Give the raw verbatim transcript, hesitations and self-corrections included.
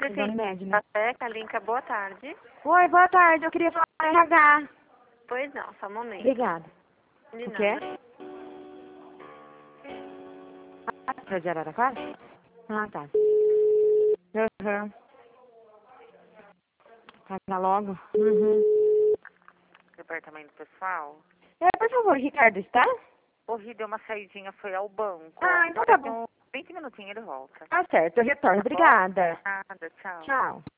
Dona Unimed, né? Café, Kalinka, boa tarde. Oi, boa tarde. Eu queria falar com a R H. Pois não, só um momento. Obrigada. De O quê? nada. Ah, pra de Araraquara? Ah, tá. Uhum. Paga logo. Uhum. Departamento pessoal. É, por favor, Ricardo, está? O Ri deu uma saidinha, foi ao banco. Ah, então tá bom. Daqui uns vinte minutinhos ele volta. Tá certo, eu retorno. Obrigada. Nada, tchau. Tchau.